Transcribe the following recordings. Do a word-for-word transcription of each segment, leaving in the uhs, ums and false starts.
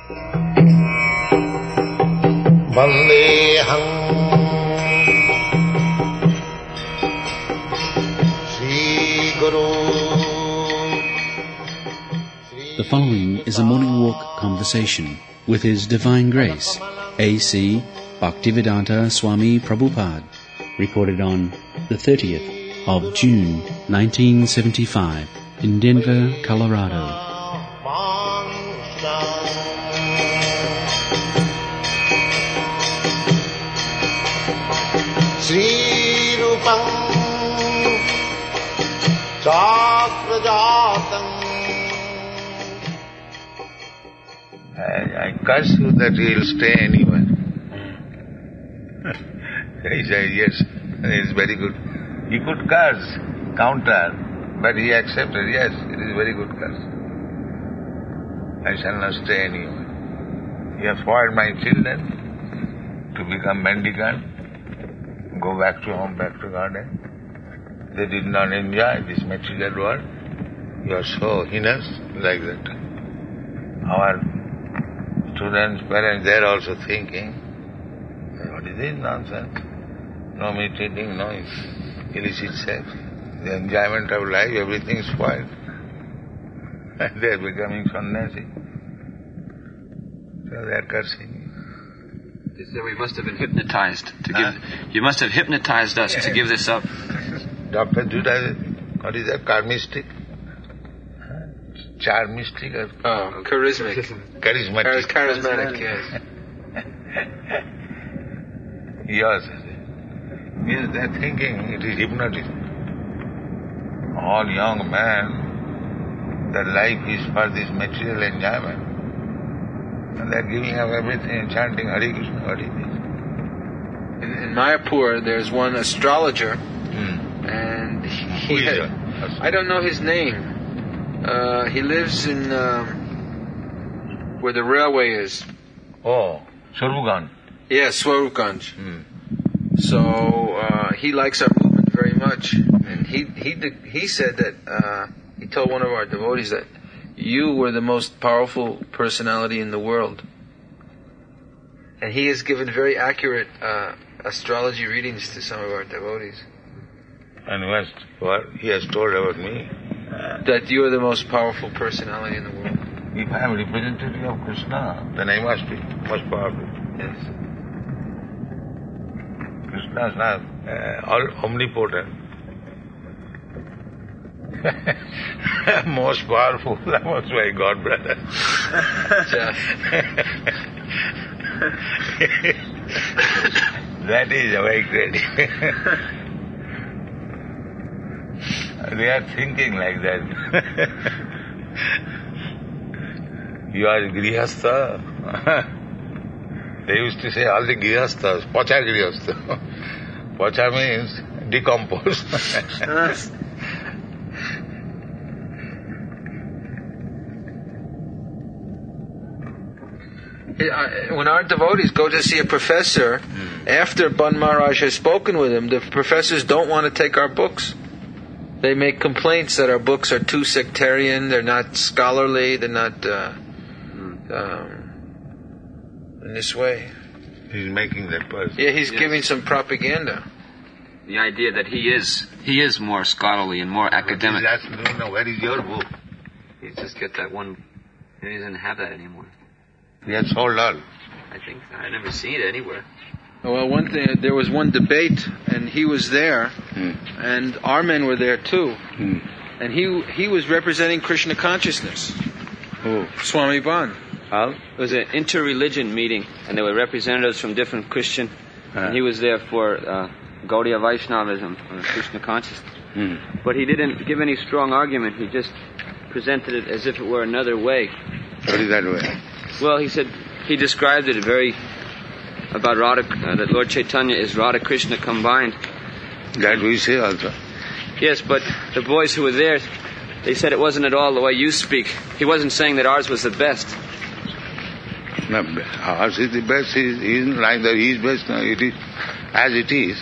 Vandeham Sri Guru. The following is a morning walk conversation with His Divine Grace, A C Bhaktivedanta Swami Prabhupada, recorded on the thirtieth of June nineteen seventy-five in Denver, Colorado. Sri Rupam Chakrajatam. I, I curse you that he will stay anywhere. He said, yes, it is very good. He could curse, counter, but he accepted, yes, it is very good curse. I shall not stay anywhere. You have spoiled my children to become mendicant, go back to home, back to garden. They did not enjoy this material world. You are so heinous like that. Our students, parents, they are also thinking, what is this nonsense? No meat eating, no illicit sex. The enjoyment of life, everything is spoiled. And they are becoming sannyasi. So they are cursing. So we must have been hypnotized to huh? give. You must have hypnotized us to give this up. Doctor Judah, what is that? Charmistic? Charmistic? Or oh, charismatic. Charismatic. Charismatic, yes. Yes. Yes, they are thinking it is hypnotism. All young men, their life is for this material enjoyment. And they are giving up everything and chanting Hare Krishna, what is this? In, in Mayapur, there's one astrologer, Hmm. and he, Who is had, that? I don't know his name. Uh, he lives in um, where the railway is. Oh, Swarupganj. Yeah, Swarupganj. Hmm. So uh, he likes our movement very much, and he he did, he said that uh, he told one of our devotees that you were the most powerful personality in the world, and he has given very accurate uh, astrology readings to some of our devotees. And what, what he has told about me? That you are the most powerful personality in the world. If I am representative of Krishna, then I must be most powerful. Yes. Krishna is not uh, all omnipotent. Most powerful, that was my God brother. That is very great. They are thinking like that. You are Grihastha. They used to say all the Grihasthas, Pacha Grihastha. Pacha means decompose. When our devotees go to see a professor, mm. after Ban Maharaj has spoken with him, the professors don't want to take our books. They make complaints that our books are too sectarian, they're not scholarly, they're not uh, um, in this way. He's making that person. Yeah, he's yes. giving some propaganda. The idea that he is he is more scholarly and more academic. He's asking, no, no, where is your book? He just got that one. He doesn't have that anymore. He has sold all. I think I never seen it anywhere. Well, one thing, there was one debate, and he was there, hmm. and our men were there too, hmm. and he he was representing Krishna consciousness. Who? Swami Ban. How? It was an inter-religion meeting, and there were representatives from different Christian, huh. and he was there for uh, Gaudiya Vaishnavism, or Krishna consciousness. Hmm. But he didn't give any strong argument. He just presented it as if it were another way. What is that way? Well, he said, he described it very, about Radha, uh, that Lord Chaitanya is Radha Krishna combined. That we say also. Yes, but the boys who were there, they said it wasn't at all the way you speak. He wasn't saying that ours was the best. No, ours is the best. He is neither he is best, no, it is as it is.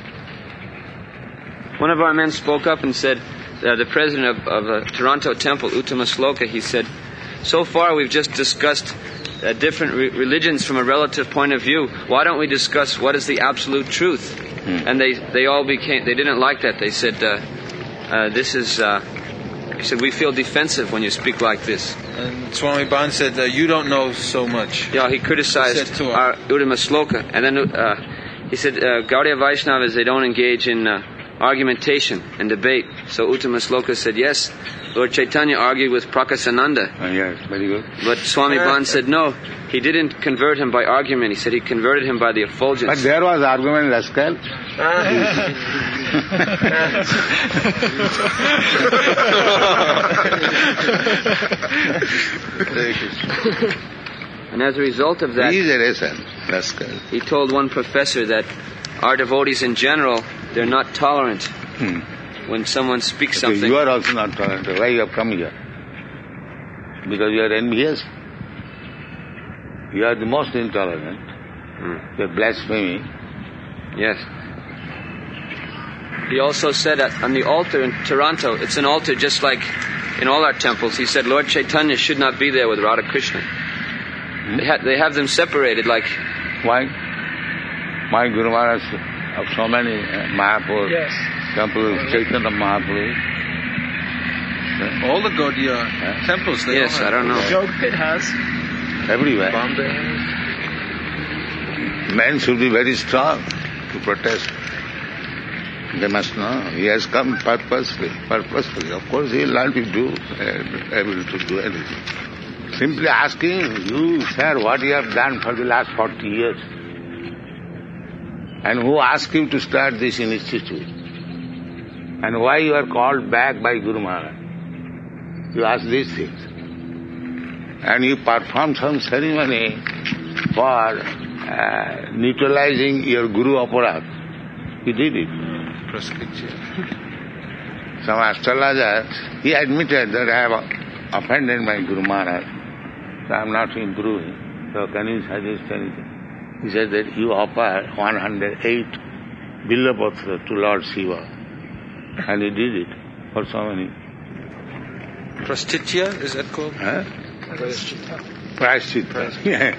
One of our men spoke up and said, uh, the president of, of uh, Toronto Temple, Uttama Sloka, he said, so far we've just discussed uh, different re- religions from a relative point of view. Why don't we discuss what is the absolute truth? Hmm. And they, they all became, they didn't like that. They said, uh, uh, this is, uh, he said, we feel defensive when you speak like this. And Swami Ban said, uh, you don't know so much. Yeah, he criticized he our Uttama Sloka. And then uh, he said, uh, Gaudiya Vaishnavas, they don't engage in uh, argumentation and debate. So Uttama Sloka said, yes, Lord Chaitanya argued with Prakasananda. Oh, yes, very good. But Swami Ban said, no, he didn't convert him by argument. He said he converted him by the effulgence. But there was argument, rascal. And as a result of that, he is a rascal. rascal. He told one professor that our devotees in general, they're not tolerant. Hmm. When someone speaks okay, something... You are also not tolerant. Why you have come here? Because you are envious. You are the most intolerant. Hmm. You are blasphemy. Yes. He also said that on the altar in Toronto, it's an altar just like in all our temples. He said Lord Chaitanya should not be there with Radha Krishna. Hmm? They, ha- they have them separated like... Why? My Guru Maharaj of so many uh, Mahaprabhus. Yes. Temples, Chaitanya Mahaprabhu. All the Gaudiya uh, temples, they yes, all have. I don't know. Jogpit has. Everywhere. Bombay. Men should be very strong to protest. They must know. He has come purposely. Purposely. Of course, he will not be do, uh, able to do anything. Simply asking you, sir, what you have done for the last forty years. And who asked you to start this institute? And why you are called back by Guru Maharaj? You ask these things. And you perform some ceremony for uh, neutralizing your Guru Aparad. You did it. Some astrologer, he admitted that I have offended my Guru Maharaj. So I am not improving. So can you suggest anything? He said that you offer one hundred eight Billapatra to Lord Shiva. And he did it for so many. Prastitya, is that called? Huh? Prashchita. Yeah.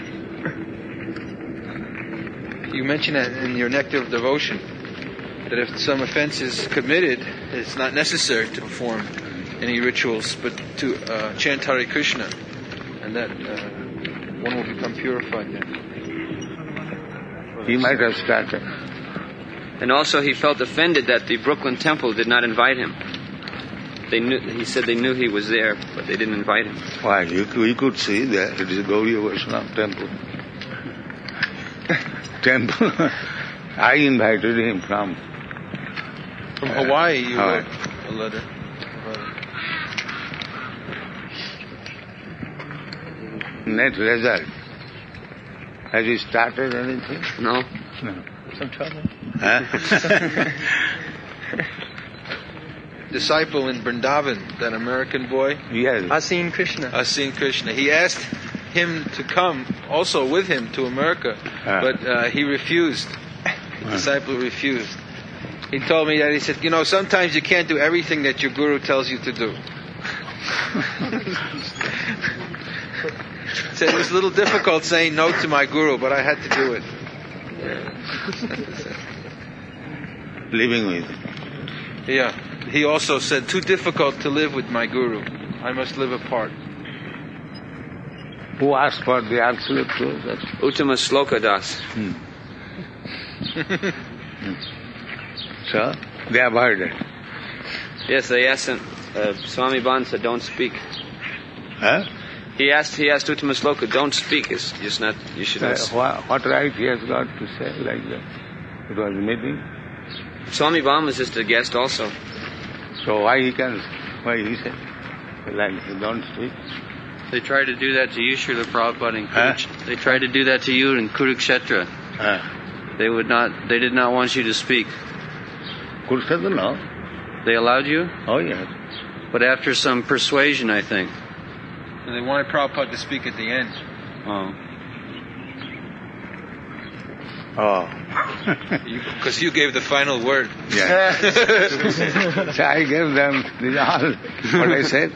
You mentioned that in your Nectar of Devotion, that if some offense is committed, it's not necessary to perform any rituals, but to uh, chant Hare Krishna, and that uh, one will become purified then. He might have started. And also he felt offended that the Brooklyn Temple did not invite him. They knew. He said they knew he was there, but they didn't invite him. Why? You, you could see that it is a Gaudiya Vaishnava temple. temple. I invited him from... From uh, Hawaii, you Hawaii. wrote a letter. Net result. Have you started anything? No. No. Some trouble. Huh? Disciple in Vrindavan, that American boy. Yes. Asin Krishna. Asin Krishna. He asked him to come also with him to America, ah. but uh, he refused. The ah. disciple refused. He told me that, he said, you know, sometimes you can't do everything that your guru tells you to do. He said, it was a little difficult saying no to my guru, but I had to do it. Living with him. Yeah. He also said, too difficult to live with my guru. I must live apart. Who asked for the absolute truth? Uttama Sloka Das. Hmm. So, they avoided. Yes, they asked him. Uh, Swami Ban said, don't speak. Huh? He asked He asked Uttama Sloka, don't speak. It's just not, you should not. Uh, what, what right he has got to say like that? It was a meeting. Swami Ban was just a guest also. So why he can, why he said, like, don't speak? They tried to do that to you, Srila Prabhupada. In huh? They tried to do that to you in Kurukshetra. Huh? They would not, they did not want you to speak. Kurukshetra, no. They allowed you? Oh, yes. But after some persuasion, I think. And they wanted Prabhupada to speak at the end. Oh. Oh. Because you, you gave the final word. Yeah. So I gave them the all what I said.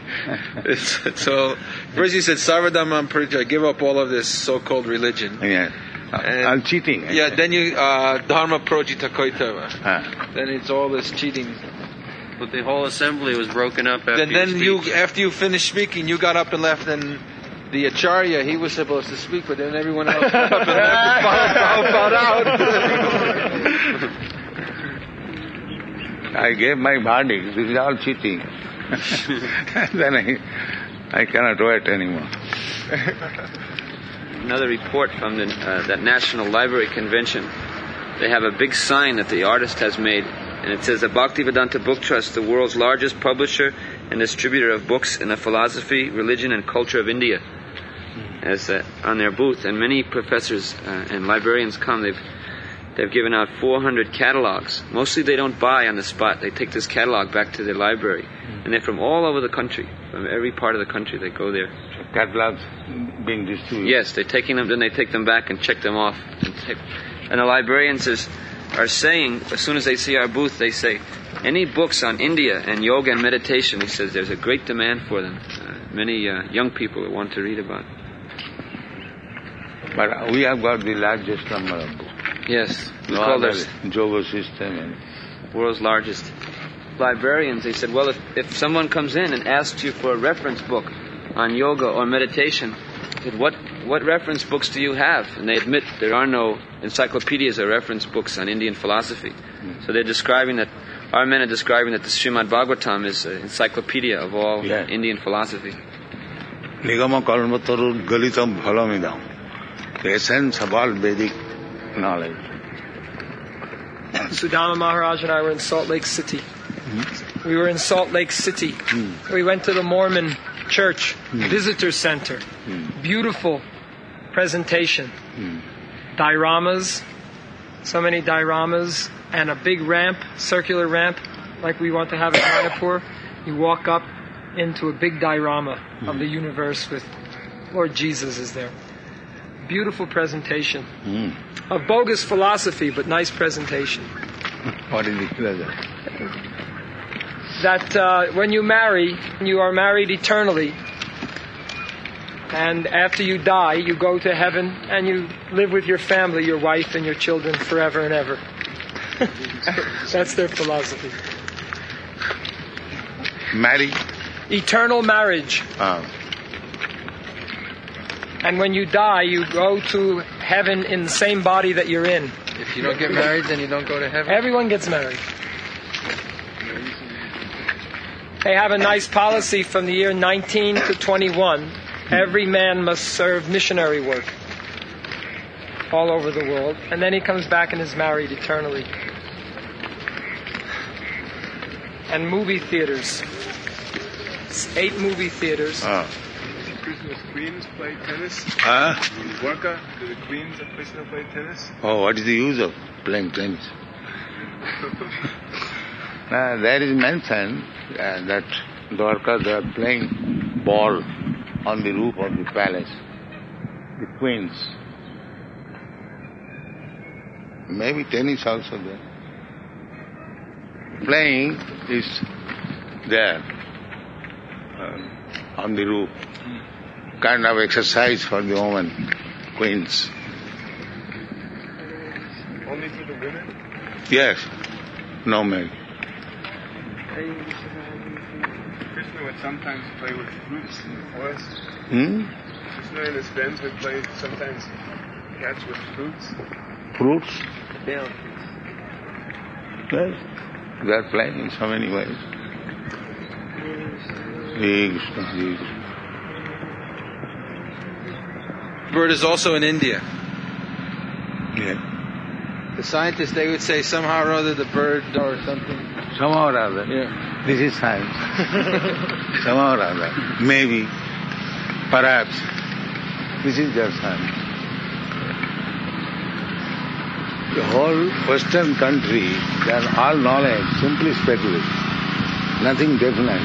So first you said Sarvadhamam Parijaya, give up all of this so-called religion. Yeah. And- all cheating. I Yeah, said. then you uh, Dharma Projita Koitava. Ah. Then it's all this cheating. But the whole assembly was broken up after Then, then your you, speech. after you finished speaking, you got up and left, and the Acharya, he was supposed to speak, but then everyone else got up and left and bowed out. I gave my body. This is all cheating. Then I, I cannot wait anymore. Another report from the, uh, that National Library Convention. They have a big sign that the artist has made, and it says the Bhaktivedanta Book Trust, the world's largest publisher and distributor of books in the philosophy, religion, and culture of India, as uh, on their booth. And many professors uh, and librarians come. They've they've given out four hundred catalogs. Mostly they don't buy on the spot. They take this catalog back to their library, and they're from all over the country, from every part of the country. They go there. Catalogs being distributed. Yes, they're taking them, then they take them back and check them off. And, take, and the librarians is, are saying, as soon as they see our booth, they say, any books on India and yoga and meditation, he says, there's a great demand for them. Uh, many uh, young people that want to read about it. But we have got the largest number of books. Yes, we No call other this yoga system. And world's largest. Librarians, they said, well, if, if someone comes in and asks you for a reference book on yoga or meditation, said, what what reference books do you have? And they admit there are no encyclopedias or reference books on Indian philosophy. Mm. So they're describing that, our men are describing that the Srimad Bhagavatam is an encyclopedia of all yeah. Indian philosophy. Nigama Kalmataru Galitam Bhalamidam. The essence of all Vedic knowledge. Sudama Maharaj and I were in Salt Lake City. Mm-hmm. We were in Salt Lake City. Mm. We went to the Mormon Church mm. Visitor Center. Mm. Beautiful presentation. Mm. Dioramas, so many dioramas, and a big ramp, circular ramp, like we want to have in Mayapur. You walk up into a big diorama mm. of the universe with Lord Jesus is there. Beautiful presentation mm. of bogus philosophy, but nice presentation. What is it? That uh, when you marry, you are married eternally, and after you die, you go to heaven and you live with your family, your wife and your children forever and ever. That's their philosophy. Marry? Eternal marriage. Oh. And when you die, you go to heaven in the same body that you're in. If you don't get married, then you don't go to heaven? Everyone gets married. They have a nice policy from the year nineteen to twenty-one. Every man must serve missionary work all over the world. And then he comes back and is married eternally. And movie theaters. Eight movie theaters. Oh. Krishna's queens play tennis? Huh? In Dwarka, do the queens of Krishna play tennis? Oh, what is the use of playing tennis? Now, there is mentioned uh, that Dwarka, they are playing ball on the roof of the palace. The queens. Maybe tennis also there. Playing is there uh, on the roof. Kind of exercise for the women, queens. Only for the women? Yes. No men. Krishna would sometimes play with fruits in the forest. Hmm? Krishna and his friends would play, sometimes catch with fruits. Fruits? Yeah. Yes. They are playing in so many ways. Big, big. Bird is also in India. Yeah. The scientists, they would say somehow or other the bird or something. Somehow or other. Yeah. This is science. Somehow or other. Maybe. Perhaps. This is just science. The whole Western country, they are all knowledge, simply speculative. Nothing definite.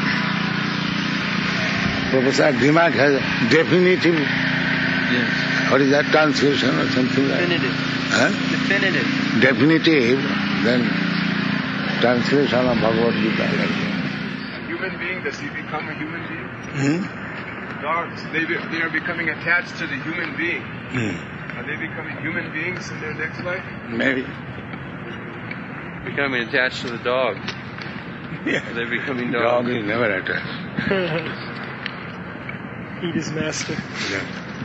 Professor Dimak has definitive Yes. What is that, translation or something like that? Definitive. Huh? Definitive. Definitive, then translation of Bhagavad Gita. A human being, does he become a human being? Hmm? Dogs, they, be, they are becoming attached to the human being. Hmm. Are they becoming human beings in their next life? Maybe. Becoming attached to the dog. Yeah. They're becoming Dog dogs. is never attached. Eat his master. Yeah.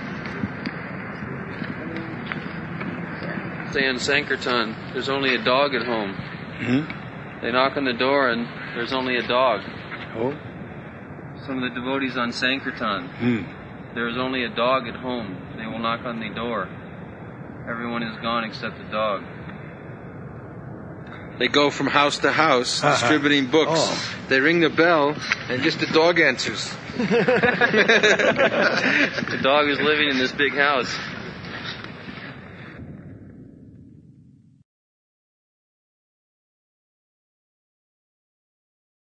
Say in Sankirtan, there's only a dog at home. Hmm? They knock on the door and there's only a dog. Oh? Some of the devotees on Sankirtan, Hmm. there's only a dog at home. They will knock on the door. Everyone is gone except the dog. They go from house to house Uh-huh. distributing books. Oh. They ring the bell and just the dog answers. The dog is living in this big house.